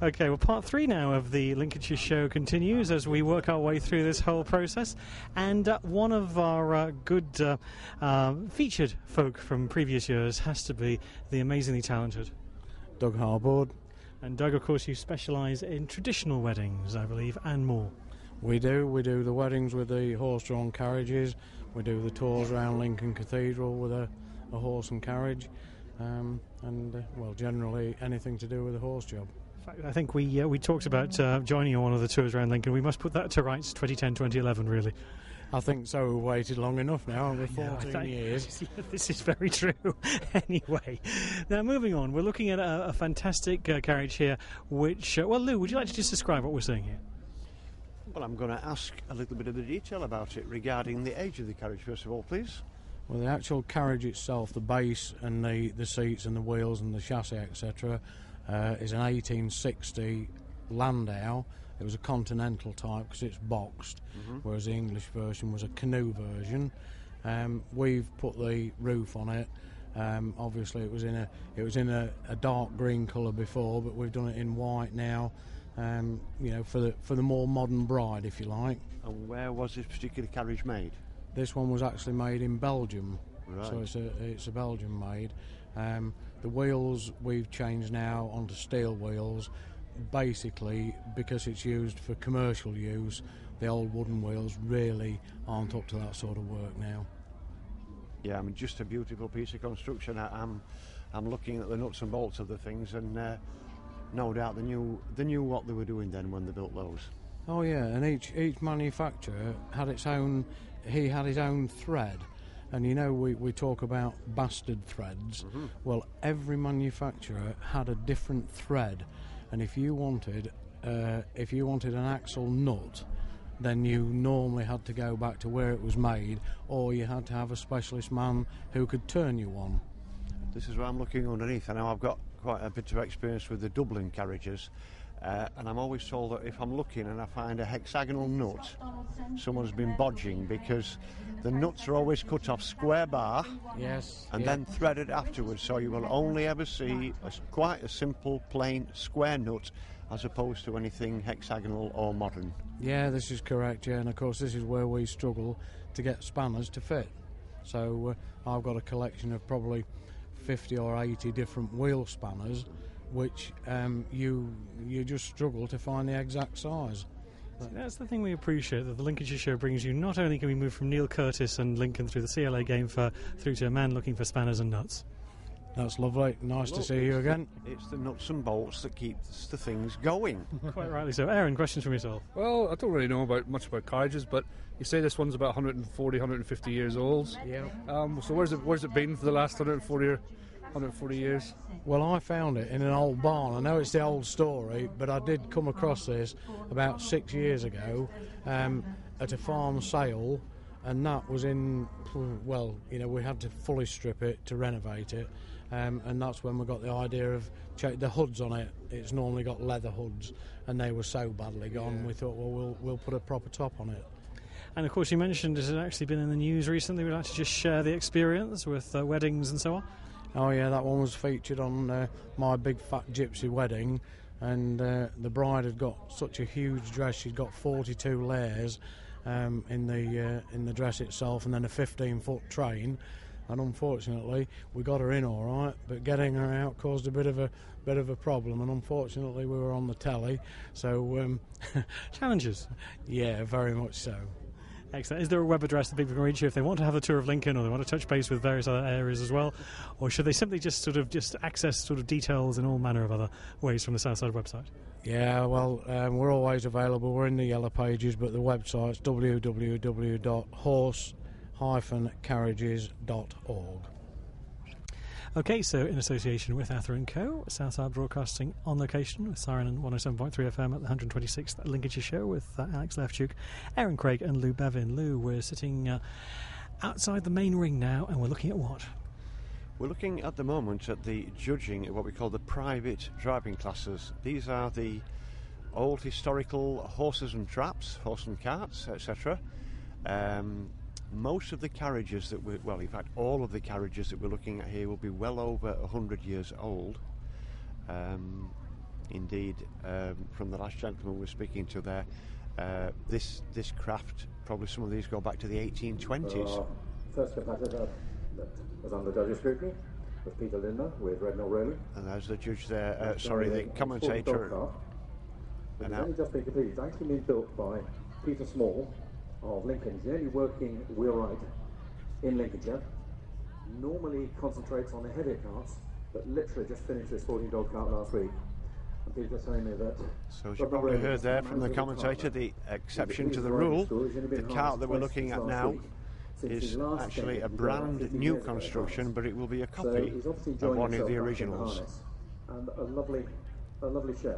Okay, well, part 3 now of the Lincolnshire Show continues as we work our way through this whole process. And one of our good featured folk from previous years has to be the amazingly talented Doug Harbord. And Doug, of course, you specialise in traditional weddings, I believe, and more. We do the weddings with the horse-drawn carriages. We do the tours around Lincoln Cathedral with a horse and carriage. Well, generally anything to do with a horse job. In fact, I think we talked about joining on one of the tours around Lincoln. We must put that to rights 2010, 2011, really. I think so. We've waited long enough now, haven't we? 14 years. Yeah, this is very true. Anyway, now moving on, we're looking at a fantastic carriage here, which... well, Lou, would you like to just describe what we're seeing here? Well, I'm going to ask a little bit of the detail about it regarding the age of the carriage, first of all, please. Well, the actual carriage itself, the base and the seats and the wheels and the chassis, etc., is an 1860 Landau. It was a continental type because it's boxed, whereas the English version was a canoe version. We've put the roof on it. Obviously, it was in a dark green colour before, but we've done it in white now. For the more modern bride, if you like. And where was this particular carriage made? This one was actually made in Belgium, right. So it's a Belgian made. The wheels we've changed now onto steel wheels, basically because it's used for commercial use. The old wooden wheels really aren't up to that sort of work now. Yeah, I mean, just a beautiful piece of construction. I'm looking at the nuts and bolts of the things, and no doubt they knew what they were doing then when they built those. Oh yeah, and each manufacturer had its own. He had his own thread, and we talk about bastard threads. Well, every manufacturer had a different thread, and if you wanted an axle nut, then you normally had to go back to where it was made, or you had to have a specialist man who could turn you one. This is what I'm looking underneath. I know I've got quite a bit of experience with the Dublin carriages, and I'm always told that if I'm looking and I find a hexagonal nut, someone's been bodging, because the nuts are always cut off square bar, then threaded afterwards, so you will only ever see quite a simple plain square nut as opposed to anything hexagonal or modern. Yeah, this is correct, and of course this is where we struggle to get spanners to fit. So I've got a collection of probably 50 or 80 different wheel spanners, which you just struggle to find the exact size. That's the thing we appreciate, that the Lincolnshire Show brings you. Not only can we move from Neil Curtis and Lincoln through the CLA game through to a man looking for spanners and nuts. That's lovely. Nice to see you again. It's the nuts and bolts that keeps the things going. Quite rightly so. Aaron, questions from yourself? Well, I don't really know much about carriages, but you say this one's about 140, 150 years old. Yeah. So where's it been for the last 140 years? Well, I found it in an old barn. I know it's the old story, but I did come across this about 6 years ago at a farm sale, and that was in, we had to fully strip it to renovate it, and that's when we got the idea of the hoods on it. It's normally got leather hoods, and they were so badly gone, we thought, well, we'll put a proper top on it. And of course, you mentioned it had actually been in the news recently. We'd like to just share the experience with weddings and so on. Oh yeah, that one was featured on my big fat gypsy wedding, and the bride had got such a huge dress. She'd got 42 layers in the dress itself, and then a 15-foot train. And unfortunately, we got her in all right, but getting her out caused a bit of a problem. And unfortunately, we were on the telly, so challenges. Yeah, very much so. Excellent. Is there a web address that people can reach you if they want to have a tour of Lincoln, or they want to touch base with various other areas as well, or should they simply just access details in all manner of other ways from the Southside website? Yeah, well, we're always available. We're in the yellow pages, but the website's www.horse-carriages.org. Okay, so in association with Ather & Co, Southside Broadcasting on location with Siren 107.3 FM at the 126th Lincolnshire Show with Alex Leftduke, Aaron Craig and Lou Bevin. Lou, we're sitting outside the main ring now, and we're looking at what? We're looking at the moment at the judging of what we call the private driving classes. These are the old historical horses and traps, horse and carts, etc. Most of the carriages in fact all of the carriages that we're looking at here will be well over 100 years old. Indeed, from the last gentleman we were speaking to there, this craft, probably some of these go back to the 1820s. First competitor that was under judges' scrutiny was Peter Lindner with Redknall Rowley. And there's the judge there, the commentator. It's only just been completed. It's actually been built by Peter Small of Lincoln. He's the only working wheelwright in Lincolnshire. Normally concentrates on the heavier carts, but literally just finished this 14-dog cart last week. And Peter's telling me that... So as you probably heard there from the commentator, the exception to the rule, the cart that we're looking at now is actually a brand new construction, but it will be a copy of one of the originals. And a lovely show.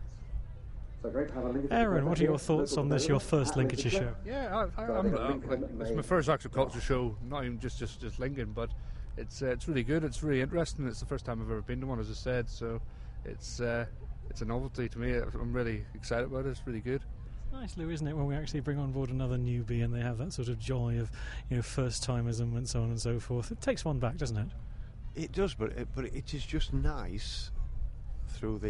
So great to have a Aaron, what are your thoughts on this, your first Lincolnshire show? Yeah, it's my first agriculture show, not even just Lincoln, but it's really good, it's really interesting. It's the first time I've ever been to one, as I said, so it's a novelty to me. I'm really excited about it. It's really good. Nice, Lou, isn't it, when we actually bring on board another newbie and they have that sort of joy of, first timers and so on and so forth. It takes one back, doesn't it? It does, but it is just nice through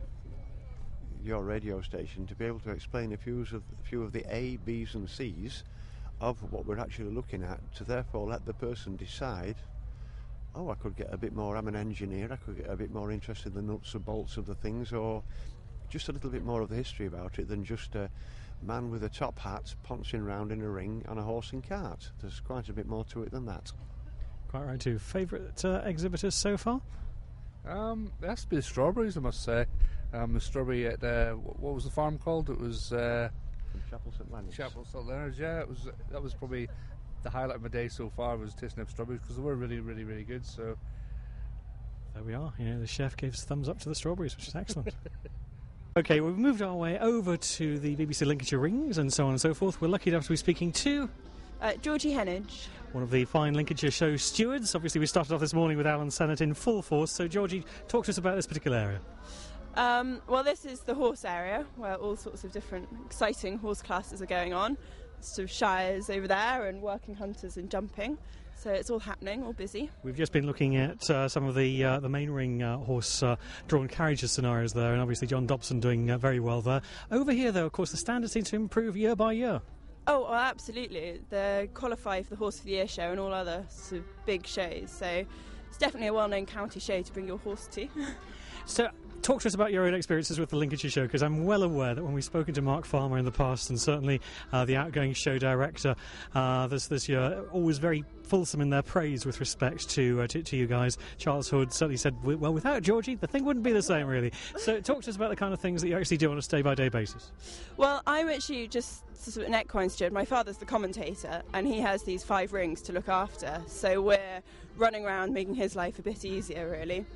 your radio station to be able to explain a few of the A, B's and C's of what we're actually looking at, to therefore let the person decide, I could get a bit more, I'm an engineer, I could get a bit more interested in the nuts and bolts of the things, or just a little bit more of the history about it than just a man with a top hat pouncing around in a ring on a horse and cart. There's quite a bit more to it than that. Quite right too. Favourite exhibitors so far? It has to be the strawberries, I must say. The strawberry at what was the farm called? It was Chapel St Leonard's. Chapel St Leonard's. Yeah, that was probably the highlight of my day so far, was tasting up strawberries, because they were really, really, really good. So there we are. The chef gave us thumbs up to the strawberries, which is excellent. Okay, we've moved our way over to the BBC Lincolnshire Rings and so on and so forth. We're lucky enough to be speaking to Georgie Heneage, one of the fine Lincolnshire show stewards. Obviously, we started off this morning with Alan Sennett in full force. So, Georgie, talk to us about this particular area. Well, this is the horse area, where all sorts of different exciting horse classes are going on. Sort of shires over there, and working hunters and jumping. So it's all happening, all busy. We've just been looking at some of the main ring horse drawn carriages scenarios there, and obviously John Dobson doing very well there. Over here, though, of course, the standards seem to improve year by year. Oh, well, absolutely. They qualify for the Horse of the Year show and all other sort of big shows. So it's definitely a well-known county show to bring your horse to. So, talk to us about your own experiences with the Lincolnshire show, because I'm well aware that when we've spoken to Mark Farmer in the past, and certainly the outgoing show director this year, always very fulsome in their praise with respect to you guys. Charles Hood certainly said, well, without Georgie, the thing wouldn't be the same, really. So talk to us about the kind of things that you actually do on a day-by-day basis. Well, I'm actually just sort of an equine steward. My father's the commentator, and he has these 5 rings to look after, so we're running around making his life a bit easier, really.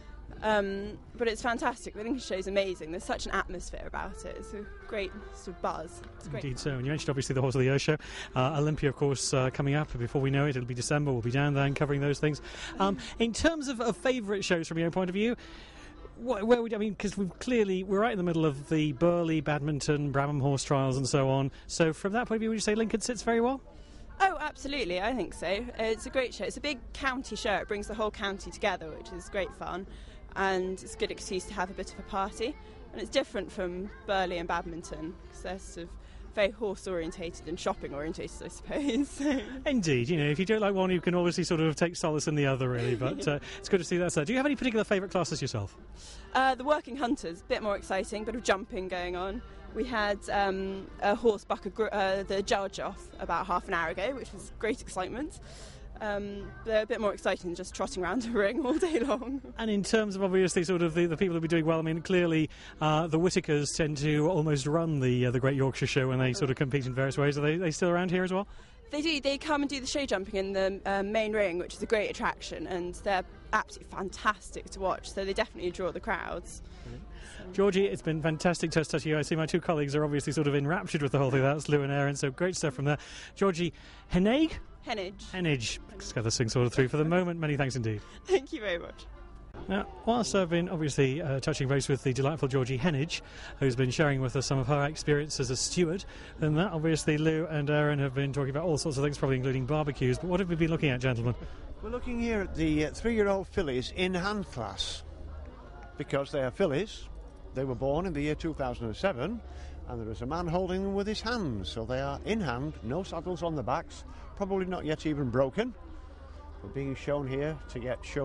But it's fantastic. The Lincolnshire show's amazing. There's such an atmosphere about it. It's a great sort of buzz. It's great. Indeed so. And you mentioned obviously the Horse of the Year show. Olympia, of course, coming up. Before we know it, it'll be December. We'll be down there and covering those things. In terms of favourite shows from your own point of view, where would, because we're right in the middle of the Burley, Badminton, Bramham horse trials and so on. So from that point of view, would you say Lincoln sits very well? Oh, absolutely, I think so. It's a great show. It's a big county show. It brings the whole county together, which is great fun. And it's a good excuse to have a bit of a party. And it's different from Burley and Badminton, because they're sort of very horse-orientated and shopping-orientated, I suppose. Indeed. If you don't like one, you can obviously sort of take solace in the other, really. But it's good to see that. So, do you have any particular favourite classes yourself? The working hunters, a bit more exciting, bit of jumping going on. We had a horse buck the judge off about half an hour ago, which was great excitement. They're a bit more exciting than just trotting around a ring all day long. And in terms of obviously sort of the people who be doing well, clearly the Whittakers tend to almost run the Great Yorkshire Show when they sort of compete in various ways. Are they still around here as well? They do. They come and do the show jumping in the main ring, which is a great attraction, and they're absolutely fantastic to watch, so they definitely draw the crowds. Georgie, it's been fantastic to touch you. I see my 2 colleagues are obviously sort of enraptured with the whole thing. That's Lou and Aaron, so great stuff from there. Georgie Heneage? Heneage. Just got this thing sorted through for the moment. Many thanks indeed. Thank you very much. Now, whilst I've been obviously touching base with the delightful Georgie Heneage, who's been sharing with us some of her experience as a steward, then that obviously Lou and Aaron have been talking about all sorts of things, probably including barbecues. But what have we been looking at, gentlemen? We're looking here at the 3-year-old fillies in hand class, because they are fillies They were born in the year 2007, and there is a man holding them with his hands, so they are in hand, no saddles on the backs, probably not yet even broken, but being shown here to get show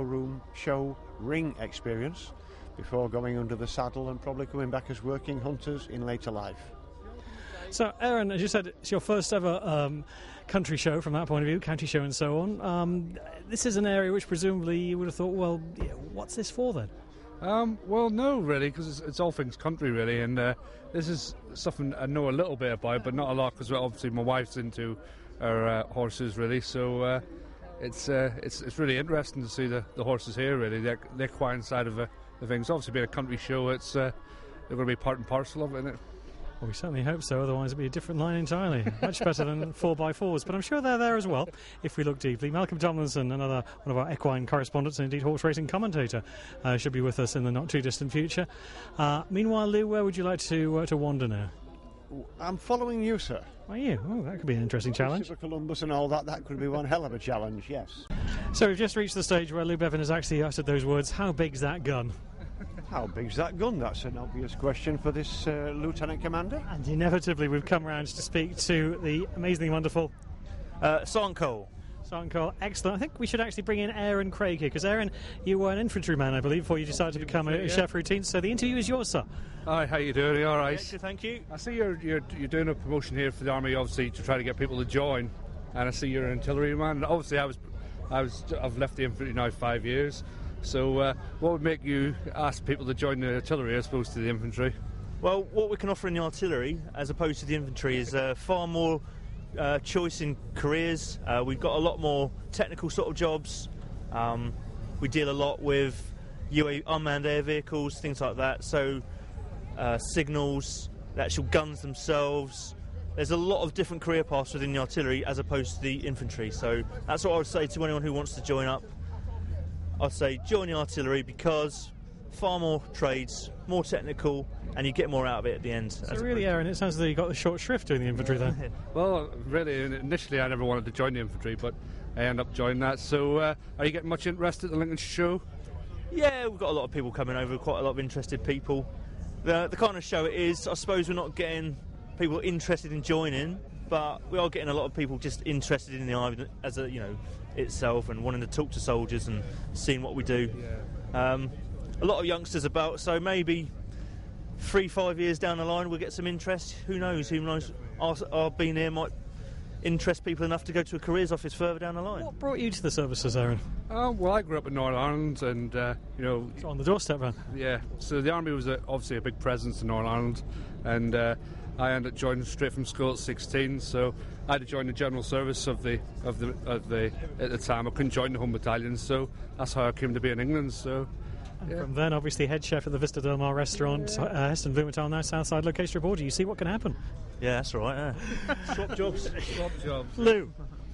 ring experience before going under the saddle and probably coming back as working hunters in later life. So, Aaron, as you said, it's your first ever country show from that point of view, county show and so on. This is an area which presumably you would have thought, well, yeah, what's this for then? Well, no, really, because it's all things country, really, and this is something I know a little bit about, but not a lot, because obviously my wife's into her horses, really, so it's really interesting to see the horses here, really, the equine side of the things. Obviously, being a country show, they're going to be part and parcel of it, isn't it? Well, we certainly hope so, otherwise it'd be a different line entirely. Much better than 4x4s, but I'm sure they're there as well, if we look deeply. Malcolm Tomlinson, another one of our equine correspondents and indeed horse racing commentator, should be with us in the not-too-distant future. Meanwhile, Lou, where would you like to wander now? I'm following you, sir. Are you? Oh, that could be an interesting challenge. Super Columbus and all that could be one hell of a challenge, yes. So we've just reached the stage where Lou Bevan has actually uttered those words, how big's that gun? How big's that gun? That's an obvious question for this Lieutenant Commander. And inevitably we've come round to speak to the amazingly wonderful Sergeant Cole. Sergeant Cole, excellent. I think we should actually bring in Aaron Craig here, because Aaron, you were an infantryman, I believe, before you decided to become a chef routine, so the interview is yours, sir. Hi, how you doing? Are you all right? Yeah, thank you. I see you're doing a promotion here for the Army, obviously, to try to get people to join, and I see you're an artilleryman. Obviously, I've left the infantry now 5 years. So what would make you ask people to join the artillery as opposed to the infantry? Well, what we can offer in the artillery as opposed to the infantry is far more choice in careers. We've got a lot more technical sort of jobs. We deal a lot with unmanned air vehicles, things like that. So signals, the actual guns themselves. There's a lot of different career paths within the artillery as opposed to the infantry. So that's what I would say to anyone who wants to join up. I'd say join the artillery because far more trades, more technical, and you get more out of it at the end. So really, Aaron, it sounds as though you got the short shrift doing the infantry then. Well, really, initially I never wanted to join the infantry, but I ended up joining that. So are you getting much interest at the Lincolnshire show? Yeah, we've got a lot of people coming over, quite a lot of interested people. The kind of show it is, I suppose we're not getting people interested in joining, but we are getting a lot of people just interested in the Army as a, itself and wanting to talk to soldiers and seeing what we do. Yeah. A lot of youngsters about, so maybe 3-5 years down the line we'll get some interest. Who knows? Our being here might interest people enough to go to a careers office further down the line. What brought you to the services, Aaron? Well, I grew up in Northern Ireland, and it's on the doorstep, man. Yeah. So the Army was obviously a big presence in Northern Ireland, and I ended up joining straight from school at 16. So I had to join the general service of the at the time. I couldn't join the home battalion, so that's how I came to be in England. So. Yeah. From then, obviously, head chef at the Vista Del Mar restaurant, Heston Blumenthal, now Southside location reporter. You see what can happen. Yeah, that's right. Yeah. Swap jobs. Swap jobs. Lou.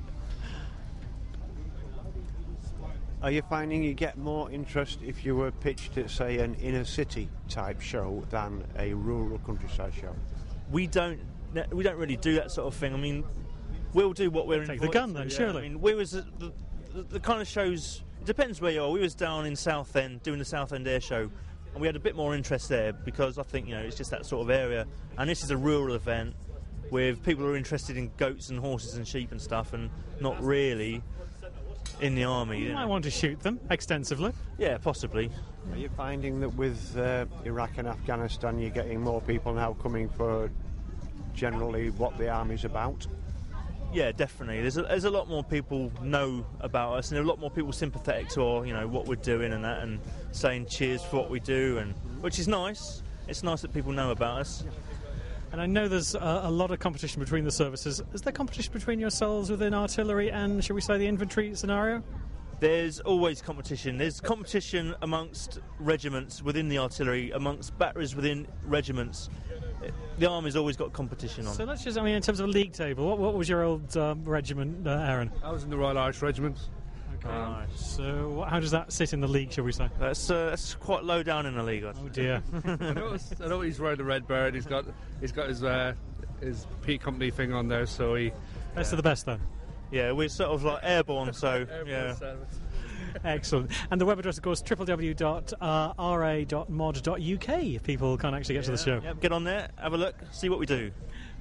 Are you finding you get more interest if you were pitched at, say, an inner city type show than a rural countryside show? We don't really do that sort of thing. I mean, we'll do what we're Take the gun then, surely. I mean, we was the kind of shows. It depends where you are. We was down in Southend doing the Southend Air Show, and we had a bit more interest there because I think it's just that sort of area. And this is a rural event with people who are interested in goats and horses and sheep and stuff, and not really in the Army. You might want to shoot them extensively. Yeah, possibly. Are you finding that with Iraq and Afghanistan you're getting more people now coming for generally what the Army's about? Yeah, definitely. There's a lot more people know about us, and a lot more people sympathetic to our, what we're doing and that, and saying cheers for what we do, and which is nice. It's nice that people know about us. And I know there's a lot of competition between the services. Is there competition between yourselves within artillery and, shall we say, the infantry scenario? There's always competition. There's competition amongst regiments within the artillery, amongst batteries within regiments. The Army's always got competition on. So let's just, in terms of a league table, what was your old regiment, Aaron? I was in the Royal Irish Regiment. Okay. So how does that sit in the league, shall we say? That's quite low down in the league. Oh dear. I know he's wearing the red beret. He's got his P Company thing on there, so he. Best of the best then. Yeah, we're sort of like airborne, so airborne yeah. Service. Excellent. And the web address, of course, www.ra.mod.uk if people can't actually get to the show. Yep, get on there, have a look, see what we do.